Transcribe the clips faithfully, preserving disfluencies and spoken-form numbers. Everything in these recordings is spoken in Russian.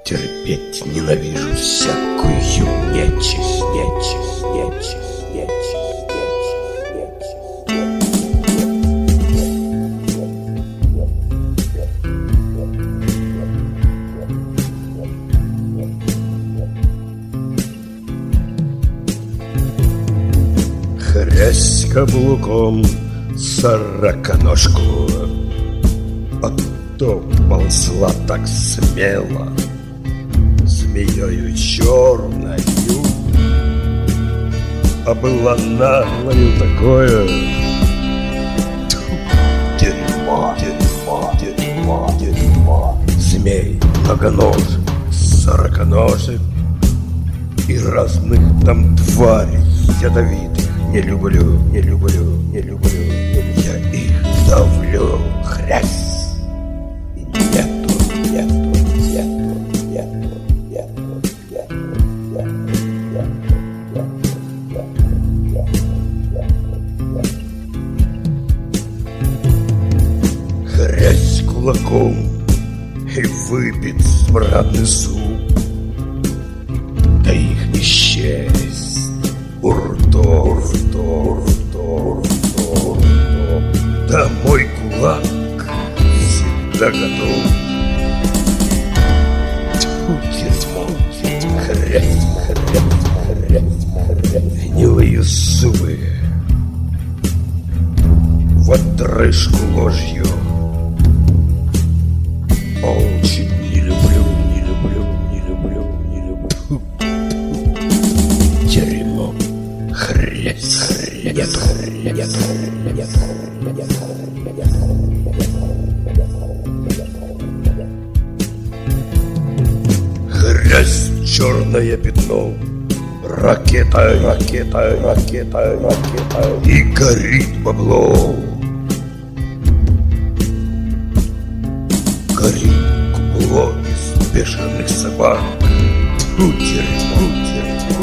Терпеть ненавижу всякую нечисть, нечисть, нечисть, нечисть, нечисть, нечисть. Хрясь каблуком сороконожку, а то ползла так смело змеёю черною, а была наглою такое. Тьфу, дерьмо, дерьмо, дерьмо, дерьмо. Змей многоножек, сороконожек и разных там тварей ядовитых. Не люблю, не люблю, не люблю, не люблю. Я их давлю, хрясь. И нету, нету, нету, нету, нету, нету, нету. Хрясь кулаком и выпить смрадный суп, да их не счесть. Урто, урто, урто, урто, урто. Да мой кулак всегда готов. Тьфу, дерьмо, дерьмо, хрясь, хрясь, хрясь, хрясь. Гнилые зубы в отрыжку ложью. Очень не люблю, не люблю, не люблю, не люблю. Дерьмо. Хрясь, хрясь, хрясь, хрясь, хрясь, хрясь, черное пятно, ракета, ракета, ракета, ракета, и горит бабло. Горит кубло из бешеных собак. Тьфу, дерьмо, дерьмо,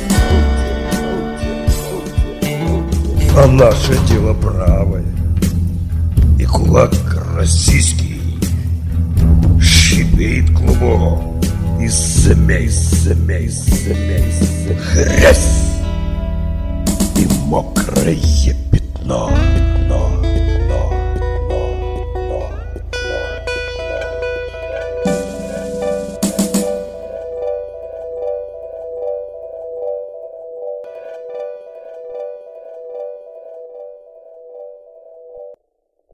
дерьмо. А наше дело правое, и кулак российский шипит клубок из змей, змей, змей, змей. Хрясь и мокрое пятно.